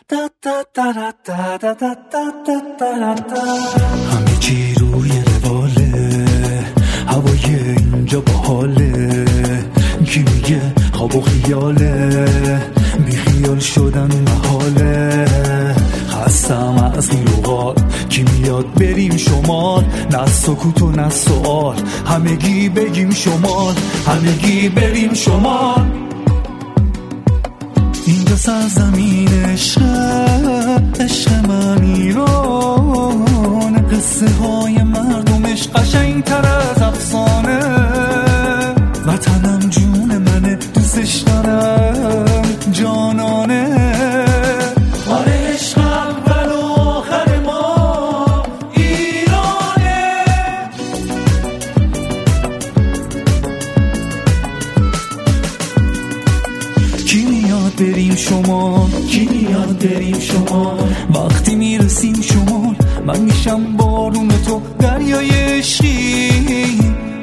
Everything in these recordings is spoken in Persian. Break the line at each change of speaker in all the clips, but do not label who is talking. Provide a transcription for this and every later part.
همه چی روی رواله، هوای اینجا باحاله. کی میگه خواب و خیاله، بی خیال شدن محاله. خستم از این لغات، کی میاد بریم شمال. نه سکوت و نه سؤال، همگی بگیم شمال، همگی بریم شمال. اینجا سرزمین عشق من ایران. قصه های مردمش قشنگ‌تر از افسانه. وطنم جون منه، دوستش دارم جانانه. آره عشق اول و آخر ما ایرانه. کی میاد بریم شمال، کی میاد بریم شمال. وقتی میرسیم شمال، من میشم بارون تو دریای عشقی.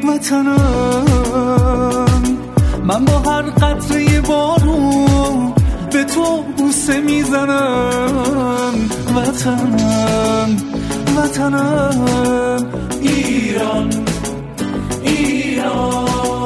وطنم، من با هر قطره بارون به تو بوسه میزنم. وطنم، وطنم ایران، ایران.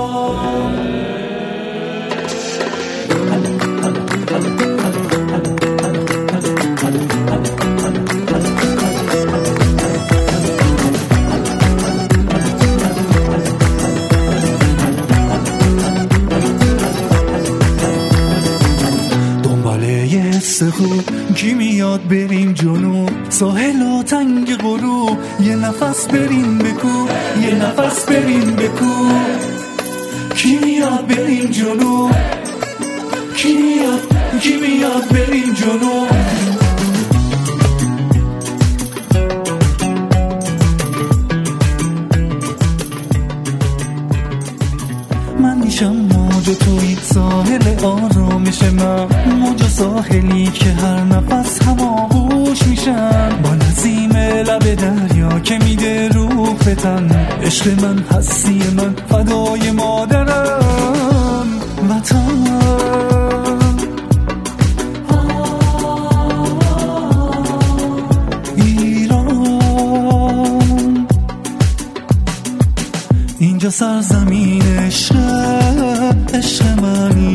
خوب کی میاد بریم جنوب، ساحل و تنگ غروب. یه نفس بریم بکو، یه نفس بریم بکو. کی میاد بریم جنوب، کی میاد بریم جنوب. من میشم موج و توی ساحل آرامش من. موج و ساحلی که هر نفس هماغوش میشن با نسیم لب دریا که میده روح به تن. عشق من، هستی من، فدای مادرم. وطن ایران، اینجا سرزمین عشق من.